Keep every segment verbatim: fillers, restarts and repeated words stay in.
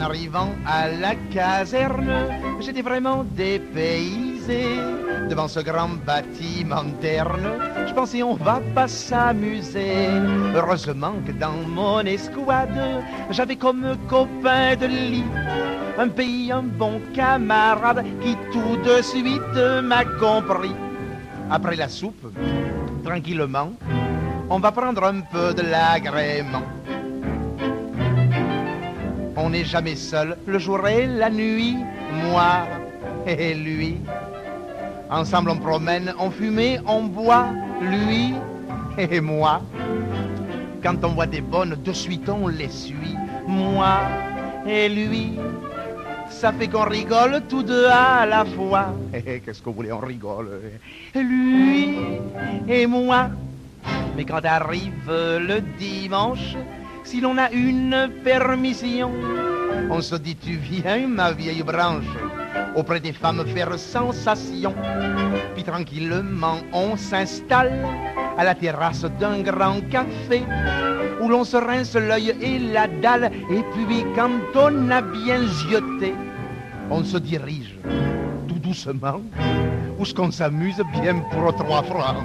arrivant à la caserne, j'étais vraiment dépaysé. Devant ce grand bâtiment terne, je pensais on va pas s'amuser. Heureusement que dans mon escouade, j'avais comme copain de lit un pays, un bon camarade qui tout de suite m'a compris. Après la soupe, tranquillement, on va prendre un peu de l'agrément. On n'est jamais seul le jour et la nuit, moi et lui. Ensemble on promène, on fume et on boit, lui et moi. Quand on voit des bonnes, de suite on les suit, moi et lui. Ça fait qu'on rigole tous deux à la fois. Qu'est-ce que vous voulez, on rigole. Lui et moi. Mais quand arrive le dimanche, si l'on a une permission, on se dit tu viens ma vieille branche auprès des femmes faire sensation. Puis tranquillement on s'installe à la terrasse d'un grand café où l'on se rince l'œil et la dalle. Et puis quand on a bien zioté, on se dirige tout doucement où ce qu'on s'amuse bien pour trois francs.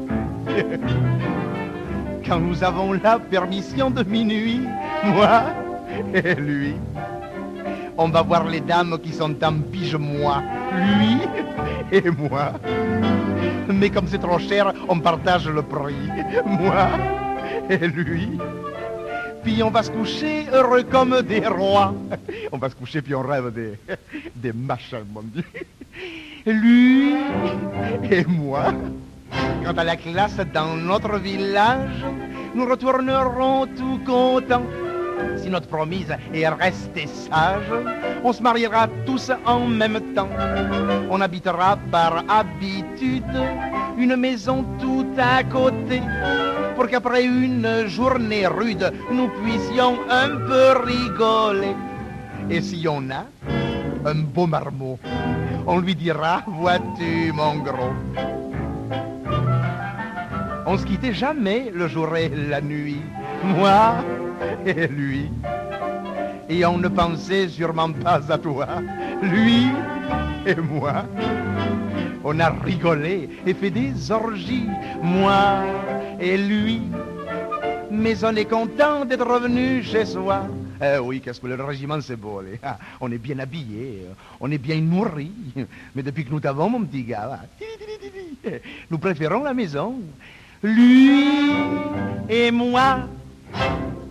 Quand nous avons la permission de minuit, moi et lui, on va voir les dames qui sont en pige-moi, lui et moi. Mais comme c'est trop cher, on partage le prix, moi et lui. Puis on va se coucher heureux comme des rois. On va se coucher puis on rêve des, des machins, mon Dieu. Lui et moi. Quant à la classe dans notre village, nous retournerons tout contents. Si notre promise est restée sage, on se mariera tous en même temps. On habitera par habitude une maison tout à côté, pour qu'après une journée rude, nous puissions un peu rigoler. Et si on a un beau marmot, on lui dira, vois-tu mon gros. On se quittait jamais le jour et la nuit, moi et lui. Et on ne pensait sûrement pas à toi, lui et moi. On a rigolé et fait des orgies, moi et lui. Mais on est content d'être revenu chez soi. Eh oui, qu'est-ce que le régiment c'est beau, les. Ah, on est bien habillés, on est bien nourris. Mais depuis que nous t'avons, mon petit gars, nous préférons la maison. Lui et moi.